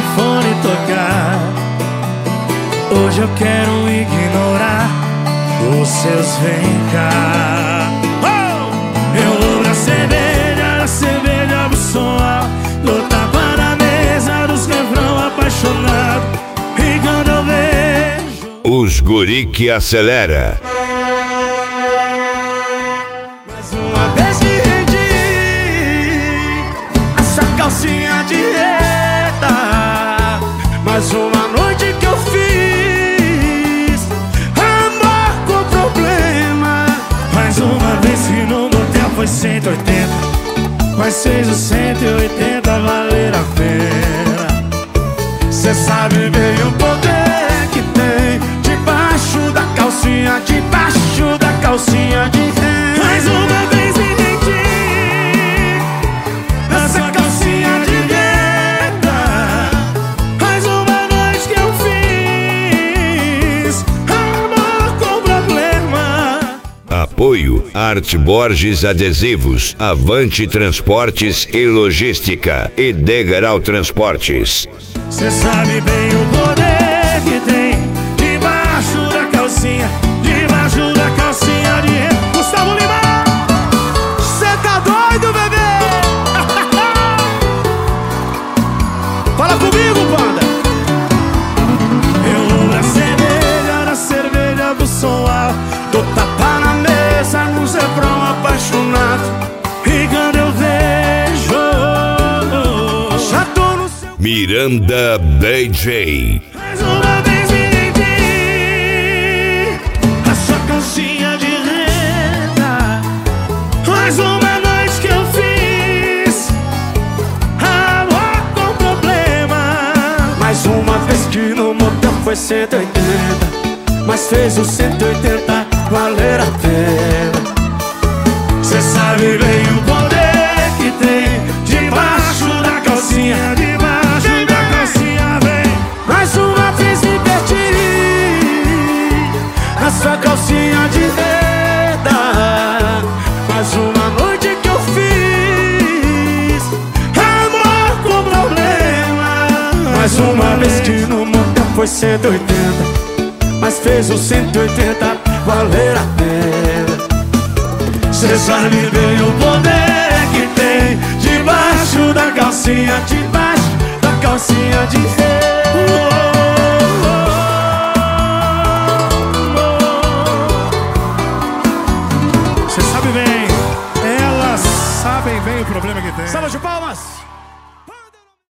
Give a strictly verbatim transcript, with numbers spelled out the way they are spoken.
telefone tocar. Hoje eu quero ignorar os seus vem cá. Oh! Eu vou pra cerveja, a cerveja do som alto, dou tapa na mesa dos refrão apaixonado. E quando eu vejo os guri que acelera. mais uma vez me rendi, essa calcinha de reta. Mais uma noite que eu fiz amor com problema. Mais uma vez que no motel foi cento e oitenta, mas fez os cento e oitenta valer a pena. Cê sabe bem o poder que tem debaixo da calcinha, debaixo da calcinha de renda. Mais uma vez me entendi nessa calcinha de renda. Mais uma noite que eu fiz amor com problema. Apoio Arte Borges Adesivos, Avante Transportes e Logística e Degrau Transportes. Cê sabe bem o poder que tem debaixo da calcinha, debaixo da calcinha de renda. Gustavo Lima, cê tá doido, bebê? Fala comigo, banda. Eu vou na cerveja, na cerveja do som alto, dou tapa na mesa nos refrão apaixonado. E quando eu vejo, já tô no seu Miranda D J. mais uma vez me rendi, a sua calcinha de renda. Mais uma noite que eu fiz amor com problema. Mais uma vez que no motel foi cento e oitenta, mas fez os cento e oitenta valer a pena. Cê sabe bem o poder que tem debaixo da calcinha, debaixo da calcinha vem. Mais uma vez me perdi na sua calcinha de renda. Mais uma noite que eu fiz amor com problema. Mais uma vez que no motel foi cento e oitenta, mas fez os cento e oitenta valer a pena. Cê sabe bem o poder que tem debaixo da calcinha, debaixo da calcinha de renda. Cê sabe bem, elas sabem bem o problema que tem. Salva de palmas!